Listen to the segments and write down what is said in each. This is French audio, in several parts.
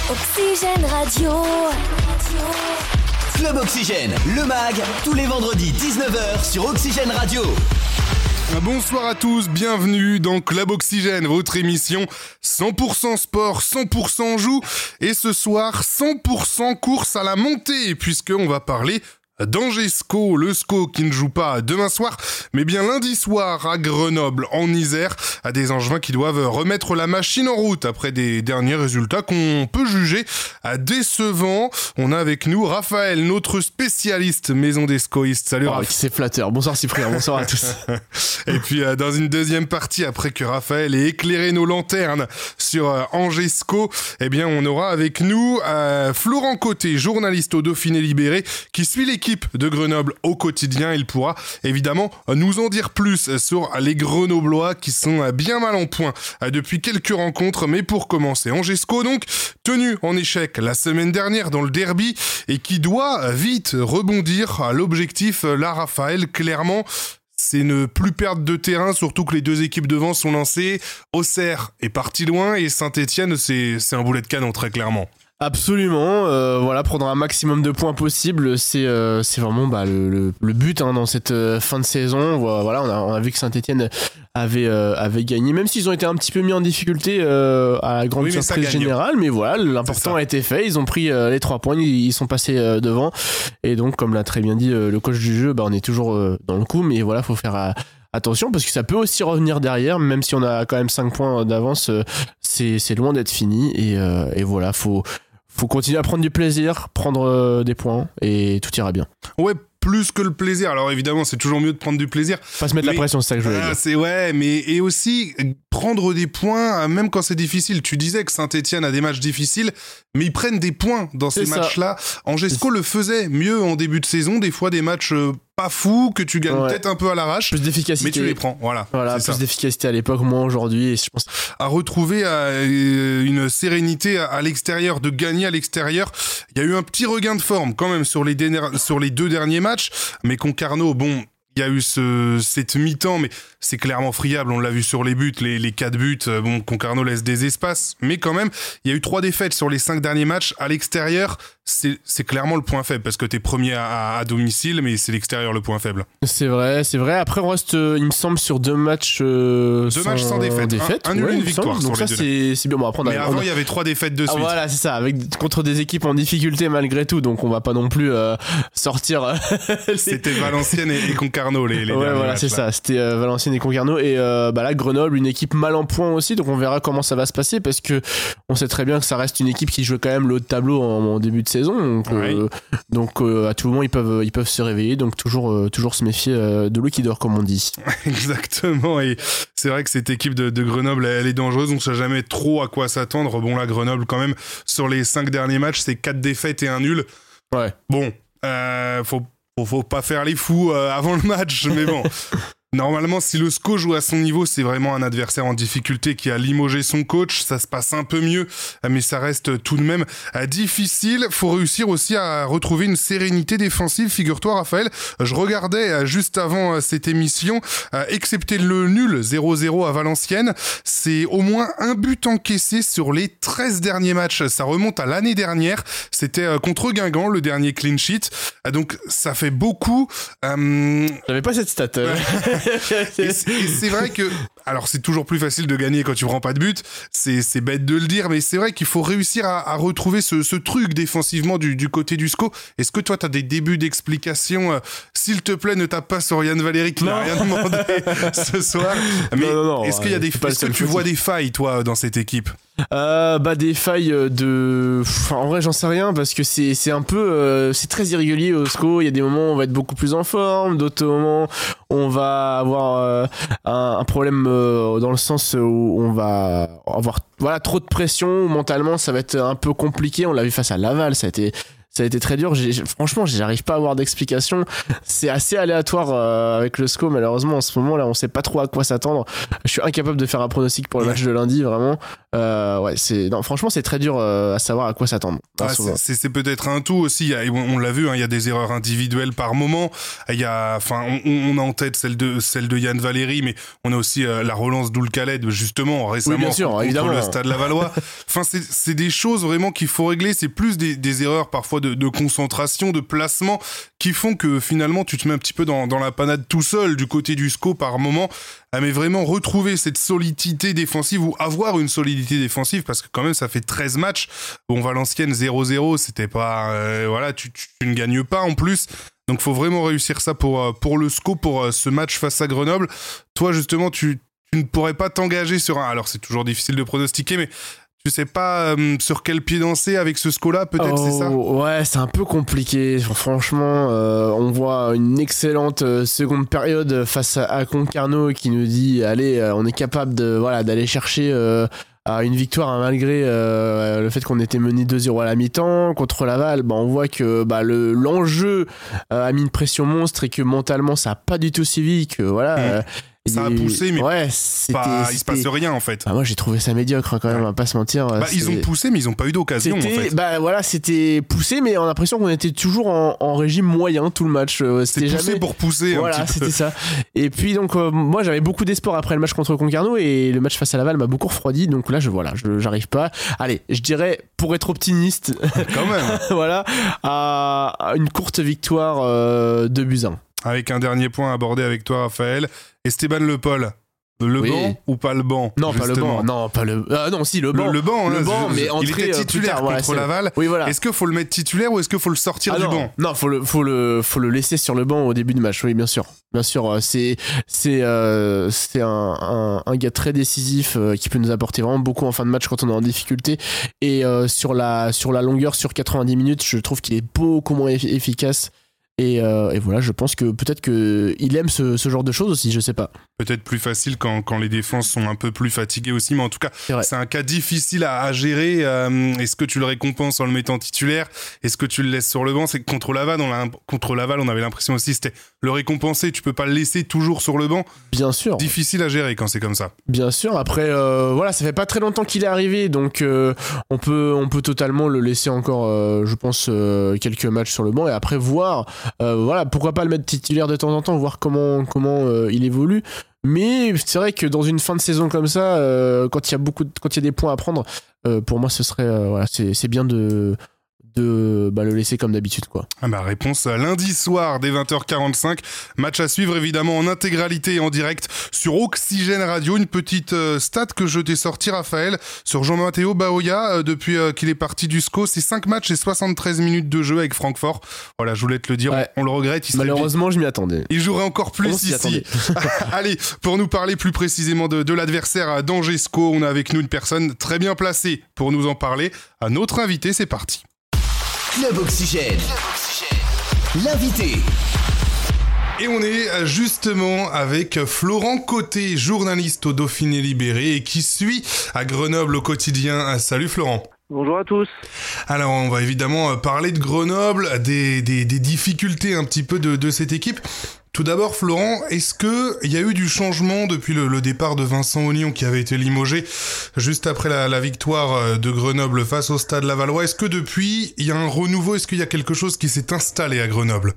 Oxygène Radio. Club Oxygène, le mag, tous les vendredis 19h sur Oxygène Radio. Bonsoir à tous, bienvenue dans Club Oxygène, votre émission 100% sport, 100% joue, et ce soir 100% course à la montée, puisqu'on va parler d'Angers SCO, le SCO qui ne joue pas demain soir, mais bien lundi soir à Grenoble, en Isère, à des Angevins qui doivent remettre la machine en route après des derniers résultats qu'on peut juger décevants. On a avec nous Raphaël, notre spécialiste maison des SCOistes. Salut Raphaël. C'est flatteur. Bonsoir Cyprien, bonsoir à tous. Et puis dans une deuxième partie, après que Raphaël ait éclairé nos lanternes sur Angers SCO, eh bien on aura avec nous Florent Côté, journaliste au Dauphiné Libéré, qui suit l'équipe de Grenoble au quotidien. Il pourra évidemment nous en dire plus sur les Grenoblois qui sont bien mal en point depuis quelques rencontres. Mais pour commencer, Angers SCO donc tenu en échec la semaine dernière dans le derby et qui doit vite rebondir à l'objectif. Là, Raphaël, clairement, c'est ne plus perdre de terrain, surtout que les deux équipes devant sont lancées. Auxerre est parti loin et Saint-Etienne, c'est un boulet de canon très clairement. Absolument, voilà, prendre un maximum de points possible, c'est vraiment le but dans cette fin de saison. Voilà, on a vu que Saint-Etienne avait gagné, même s'ils ont été un petit peu mis en difficulté à la grande surprise générale, mais voilà, l'important a été fait. Ils ont pris les 3 points, ils sont passés devant, et donc comme l'a très bien dit le coach du jeu, on est toujours dans le coup, mais voilà, faut faire attention parce que ça peut aussi revenir derrière, même si on a quand même 5 points d'avance, c'est loin d'être fini, et voilà, faut continuer à prendre du plaisir, prendre des points, et tout ira bien. Ouais, plus que le plaisir. Alors évidemment, c'est toujours mieux de prendre du plaisir. Pas se mettre la pression, c'est ça que je voulais dire. C'est ouais, mais et aussi prendre des points, même quand c'est difficile. Tu disais que Saint-Etienne a des matchs difficiles, mais ils prennent des points dans ces matchs-là. Angers SCO le faisait mieux en début de saison, des fois des matchs pas fous, que tu gagnes peut-être un peu à l'arrache, plus d'efficacité, mais tu les prends, voilà plus d'efficacité à l'époque, moins aujourd'hui, et je pense à retrouver une sérénité à l'extérieur, de gagner à l'extérieur. Il y a eu un petit regain de forme quand même sur les 2 derniers matchs, mais Concarneau, bon, il y a eu cette mi-temps, mais c'est clairement friable, on l'a vu sur les buts, les 4 buts, bon, Concarneau laisse des espaces, mais quand même, il y a eu 3 défaites sur les 5 derniers matchs. À l'extérieur, c'est clairement le point faible, parce que t'es premier à domicile, mais c'est l'extérieur le point faible. C'est vrai. Après, on reste, il me semble, sur 2 matchs sans défaite. Un nul et une victoire. Donc ça, c'est bien. Bon, après, mais avant, il y avait 3 défaites de suite. Voilà, c'est ça, contre des équipes en difficulté malgré tout, donc on va pas non plus sortir... C'était Valenciennes et Concarneau, les derniers voilà, matchs, c'est ça. C'était Valenciennes et Concarneau, et là, Grenoble, une équipe mal en point aussi, donc on verra comment ça va se passer, parce que on sait très bien que ça reste une équipe qui joue quand même le haut de tableau en début de saison, donc à tout moment ils peuvent se réveiller, donc toujours se méfier de l'eau qui dort, comme on dit. Exactement, et c'est vrai que cette équipe de Grenoble, elle est dangereuse, on sait jamais trop à quoi s'attendre. Bon, là, Grenoble quand même, sur les 5 derniers matchs, c'est 4 défaites et un nul. Ouais. Bon, faut pas faire les fous avant le match, mais bon. Normalement, si le SCO joue à son niveau, c'est vraiment un adversaire en difficulté qui a limogé son coach. Ça se passe un peu mieux, mais ça reste tout de même difficile. Faut réussir aussi à retrouver une sérénité défensive. Figure-toi, Raphaël, je regardais juste avant cette émission, excepté le nul 0-0 à Valenciennes, c'est au moins un but encaissé sur les 13 derniers matchs. Ça remonte à l'année dernière. C'était contre Guingamp, le dernier clean sheet. Donc, ça fait beaucoup. J'avais pas cette stat. Et c'est vrai que, alors c'est toujours plus facile de gagner quand tu prends pas de but, c'est bête de le dire, mais c'est vrai qu'il faut réussir à retrouver ce truc défensivement du côté du SCO. Est-ce que toi t'as des débuts d'explication? S'il te plaît, ne tape pas sur Yann Valéry qui n'a rien demandé ce soir. Mais non, est-ce qu'il y a est-ce que tu vois des failles, toi, dans cette équipe? Des failles en vrai, j'en sais rien, parce que c'est un peu c'est très irrégulier au SCO. Il y a des moments où on va être beaucoup plus en forme, d'autres moments on va avoir un problème dans le sens où on va avoir trop de pression, mentalement ça va être un peu compliqué. On l'a vu face à Laval, ça a Ça a été très dur. Franchement, j'arrive pas à avoir d'explication. C'est assez aléatoire avec le SCO, malheureusement. En ce moment, là, on sait pas trop à quoi s'attendre. Je suis incapable de faire un pronostic pour le match de lundi, vraiment. Franchement, c'est très dur à savoir à quoi s'attendre. C'est peut-être un tout aussi. On l'a vu, il y a des erreurs individuelles par moment. On a en tête celle de Yann Valéry, mais on a aussi la relance d'Oul Khaled, justement, récemment, oui, bien sûr, contre évidemment. le Stade Lavallois. C'est des choses vraiment qu'il faut régler. C'est plus des erreurs parfois de concentration, de placement, qui font que finalement tu te mets un petit peu dans la panade tout seul du côté du SCO par moment. Mais vraiment retrouver cette solidité défensive ou avoir une solidité défensive, parce que quand même ça fait 13 matchs. Bon, Valenciennes 0-0, c'était pas... tu ne gagnes pas en plus. Donc faut vraiment réussir ça pour le SCO, pour ce match face à Grenoble. Toi justement, tu ne pourrais pas t'engager sur un... Alors c'est toujours difficile de pronostiquer, mais... Tu sais pas sur quel pied danser avec ce SCO-là, peut-être, c'est ça ? Ouais, c'est un peu compliqué. Franchement, on voit une excellente seconde période face à Concarneau qui nous dit, allez, on est capable d'aller chercher une victoire malgré le fait qu'on était mené 2-0 à la mi-temps. Contre Laval, on voit que l'enjeu a mis une pression monstre et que mentalement, ça n'a pas du tout suivi. Ça a poussé, mais il se passe rien en fait. Moi j'ai trouvé ça médiocre quand même, on va pas se mentir. Ils ont poussé, mais ils ont pas eu d'occasion en fait. C'était poussé, mais on a l'impression qu'on était toujours en régime moyen tout le match. C'était poussé pour pousser. Voilà, c'était ça. Et puis donc moi j'avais beaucoup d'espoir après le match contre Concarneau, et le match face à Laval m'a beaucoup refroidi. Donc là j'arrive pas. Allez, je dirais, pour être optimiste, quand même, à une courte victoire 2-1. Avec un dernier point abordé avec toi, Raphaël. Esteban Le Paul. Le banc ou pas le banc? Non, justement. pas le banc. Non, pas le. Non, si, le banc. Le banc, mais il était titulaire contre Laval. Oui, voilà. Est-ce qu'il faut le mettre titulaire ou est-ce qu'il faut le sortir du banc? Non, faut le laisser sur le banc au début du match. Oui, bien sûr. Bien sûr, c'est un gars très décisif qui peut nous apporter vraiment beaucoup en fin de match quand on est en difficulté. Et sur la longueur, sur 90 minutes, je trouve qu'il est beaucoup moins efficace. Et voilà, je pense que peut-être qu'il aime ce genre de choses aussi, je sais pas. Peut-être plus facile quand les défenses sont un peu plus fatiguées aussi, mais en tout cas, c'est un cas difficile à gérer. Est-ce que tu le récompenses en le mettant titulaire? Est-ce que tu le laisses sur le banc? C'est que contre Laval, on avait l'impression aussi, c'était le récompenser, tu peux pas le laisser toujours sur le banc. Bien sûr. Difficile à gérer quand c'est comme ça. Bien sûr, après, ça fait pas très longtemps qu'il est arrivé, donc on peut totalement le laisser encore, je pense, quelques matchs sur le banc, et après voir... pourquoi pas le mettre titulaire de temps en temps, voir comment il évolue. Mais c'est vrai que dans une fin de saison comme ça, quand il y a des points à prendre, pour moi ce serait c'est bien de le laisser comme d'habitude, quoi. Réponse lundi soir dès 20h45. Match à suivre évidemment en intégralité et en direct sur Oxygène Radio. Une petite stat que je t'ai sorti, Raphaël, sur Jean-Matteo Baoya depuis qu'il est parti du SCO. C'est 5 matchs et 73 minutes de jeu avec Francfort. Voilà, je voulais te le dire, on le regrette. Malheureusement, je m'y attendais. Il jouerait encore plus ici. Allez, pour nous parler plus précisément de l'adversaire d'Angers-SCO, on a avec nous une personne très bien placée pour nous en parler. À notre invité, c'est parti. Club Oxygène. L'invité. Et on est justement avec Florent Côté, journaliste au Dauphiné Libéré et qui suit à Grenoble au quotidien. Salut Florent. Bonjour à tous. Alors on va évidemment parler de Grenoble, des difficultés un petit peu de cette équipe. Tout d'abord, Florent, est-ce qu'il y a eu du changement depuis le départ de Vincent Ognon qui avait été limogé juste après la victoire de Grenoble face au Stade Lavallois? Est-ce que depuis, il y a un renouveau? Est-ce qu'il y a quelque chose qui s'est installé à Grenoble?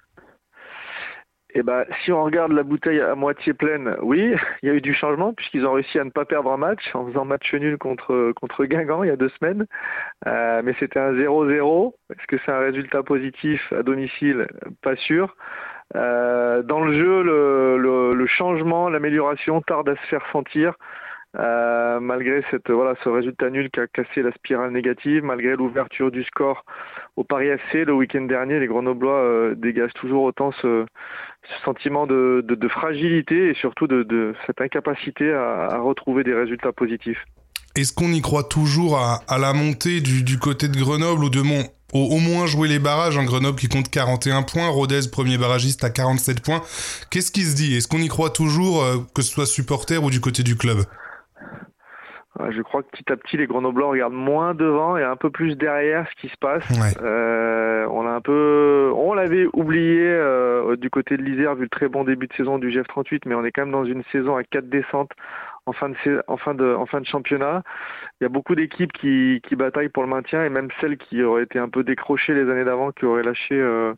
Si on regarde la bouteille à moitié pleine, oui, il y a eu du changement puisqu'ils ont réussi à ne pas perdre un match en faisant match nul contre Guingamp il y a 2 semaines. Mais c'était un 0-0. Est-ce que c'est un résultat positif à domicile? Pas sûr. Dans le jeu, le changement, l'amélioration tarde à se faire sentir, malgré ce résultat nul qui a cassé la spirale négative, malgré l'ouverture du score au Paris FC le week-end dernier. Les Grenoblois dégagent toujours autant ce sentiment de fragilité et surtout de cette incapacité à retrouver des résultats positifs. Est-ce qu'on y croit toujours à la montée du côté de Grenoble ou au moins jouer les barrages? Grenoble qui compte 41 points, Rodez premier barragiste à 47 points. Qu'est-ce qui se dit? Est-ce qu'on y croit toujours, que ce soit supporter ou du côté du club? Je crois que petit à petit, les Grenoblois regardent moins devant et un peu plus derrière ce qui se passe. Ouais. On l'avait oublié du côté de l'Isère vu le très bon début de saison du GF38, mais on est quand même dans une saison à 4 descentes en fin de championnat. Il y a beaucoup d'équipes qui bataillent pour le maintien et même celles qui auraient été un peu décrochées les années d'avant, qui auraient lâché,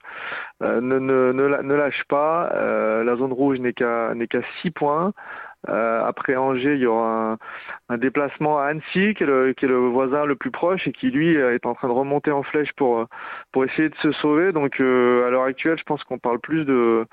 ne lâchent pas. La zone rouge n'est qu'à 6 points. Après Angers, il y aura un déplacement à Annecy, qui est le voisin le plus proche et qui lui est en train de remonter en flèche pour essayer de se sauver. Donc à l'heure actuelle, je pense qu'on parle plus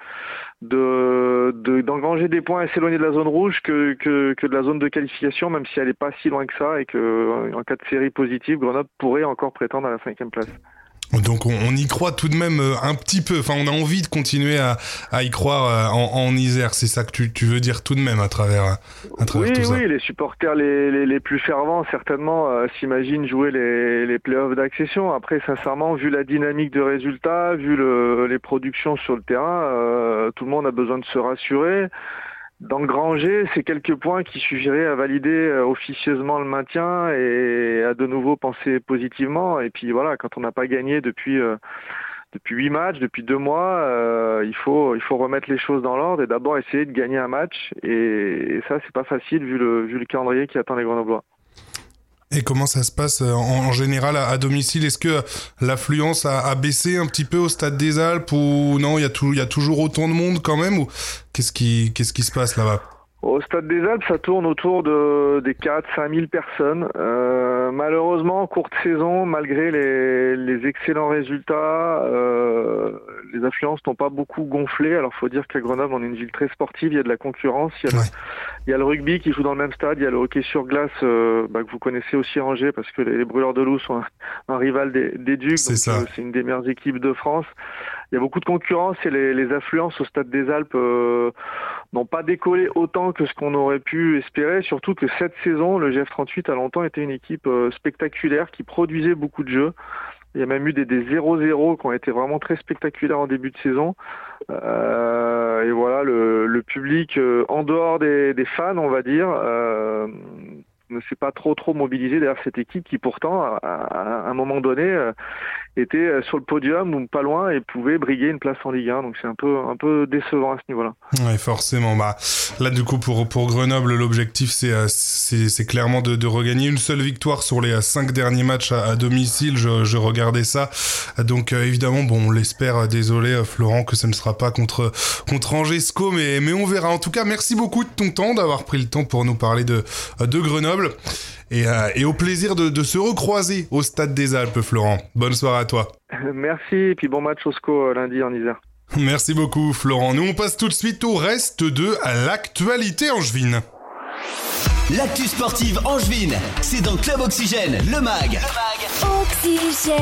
d'engranger des points et s'éloigner de la zone rouge que de la zone de qualification, même si elle n'est pas si loin que ça et que en cas de série positive, Grenoble pourrait encore prétendre à la 5e place. Donc on y croit tout de même un petit peu, enfin on a envie de continuer à y croire en Isère, c'est ça que tu veux dire tout de même à travers tout ça. Oui, les supporters les plus fervents certainement s'imaginent jouer les playoffs d'accession. Après sincèrement, vu la dynamique de résultats, vu les productions sur le terrain, tout le monde a besoin de se rassurer. D'engranger ces quelques points qui suffiraient à valider officieusement le maintien et à de nouveau penser positivement. Et puis voilà, quand on n'a pas gagné depuis 8 matchs, depuis 2 mois, il faut remettre les choses dans l'ordre et d'abord essayer de gagner un match. Et ça, c'est pas facile vu le calendrier qui attend les Grenoblois. Et comment ça se passe en général à domicile? Est-ce que l'affluence a baissé un petit peu au Stade des Alpes ou non, il y a toujours autant de monde quand même, ou qu'est-ce qui se passe là-bas? Au Stade des Alpes, ça tourne autour des 4-5 000 personnes. Malheureusement, en courte saison, malgré les excellents résultats, les affluences n'ont pas beaucoup gonflé. Alors, faut dire qu'à Grenoble, on est une ville très sportive, il y a de la concurrence. Il y a le rugby qui joue dans le même stade, il y a le hockey sur glace que vous connaissez aussi à Angers parce que les Brûleurs de Loup sont un rival des Ducs. C'est une des meilleures équipes de France. Il y a beaucoup de concurrence et les affluences au Stade des Alpes n'ont pas décollé autant que ce qu'on aurait pu espérer, surtout que cette saison, le GF38 a longtemps été une équipe spectaculaire qui produisait beaucoup de jeux. Il y a même eu des 0-0 qui ont été vraiment très spectaculaires en début de saison. Et voilà, le public, en dehors des fans, on va dire, ne s'est pas trop mobilisé derrière cette équipe qui pourtant, à un moment donné, était sur le podium ou pas loin et pouvait briguer une place en Ligue 1. Donc c'est un peu décevant à ce niveau-là. Ouais, forcément. Là, du coup, pour Grenoble, l'objectif, c'est clairement de regagner une seule victoire sur les 5 derniers matchs à domicile. Je regardais ça. Donc, évidemment, on l'espère. Désolé, Florent, que ça ne sera pas contre Angesco, mais on verra. En tout cas, merci beaucoup de ton temps, d'avoir pris le temps pour nous parler de Grenoble. Et au plaisir de se recroiser au Stade des Alpes, Florent. Bonne soirée à toi. Merci, et puis bon match au SCO lundi en Isère. Merci beaucoup, Florent. Nous, on passe tout de suite au reste de l'actualité angevine. L'actu sportive angevine, c'est dans Club Oxygène, le MAG. Oxygène.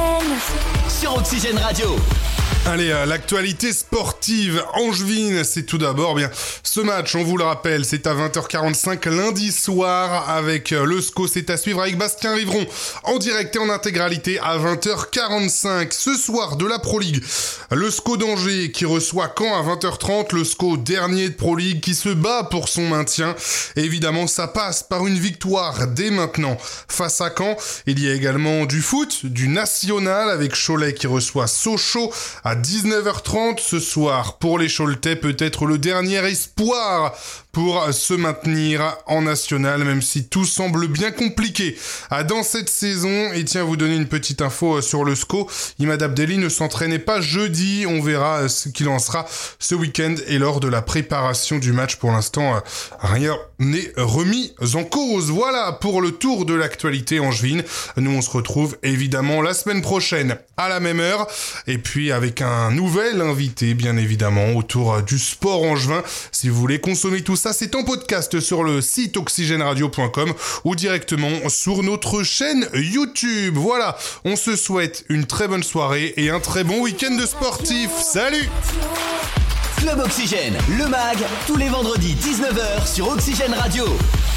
Sur Oxygène Radio. Allez, l'actualité sportive angevine, c'est tout d'abord ce match, on vous le rappelle, c'est à 20h45 lundi soir avec le SCO, c'est à suivre avec Bastien Rivron en direct et en intégralité à 20h45. Ce soir de la Pro League, le SCO d'Angers qui reçoit Caen à 20h30, le SCO dernier de Pro League qui se bat pour son maintien. Et évidemment, ça passe par une victoire dès maintenant face à Caen. Il y a également du foot, du national avec Cholet qui reçoit Sochaux à 19h30 ce soir. Pour les Choletais, peut-être le dernier espoir pour se maintenir en national, même si tout semble bien compliqué dans cette saison. Et tiens, vous donner une petite info sur le SCO. Imad Abdelli ne s'entraînait pas jeudi. On verra ce qu'il en sera ce week-end et lors de la préparation du match. Pour l'instant, rien n'est remis en cause. Voilà pour le tour de l'actualité angevine. Nous, on se retrouve évidemment la semaine prochaine à la même heure. Et puis avec un nouvel invité, bien évidemment, autour du sport angevin. Si vous voulez consommer tout ça, c'est en podcast sur le site oxygenradio.com ou directement sur notre chaîne YouTube. Voilà, on se souhaite une très bonne soirée et un très bon week-end de sportif. Salut! Club Oxygène, le MAG, tous les vendredis 19h sur Oxygène Radio.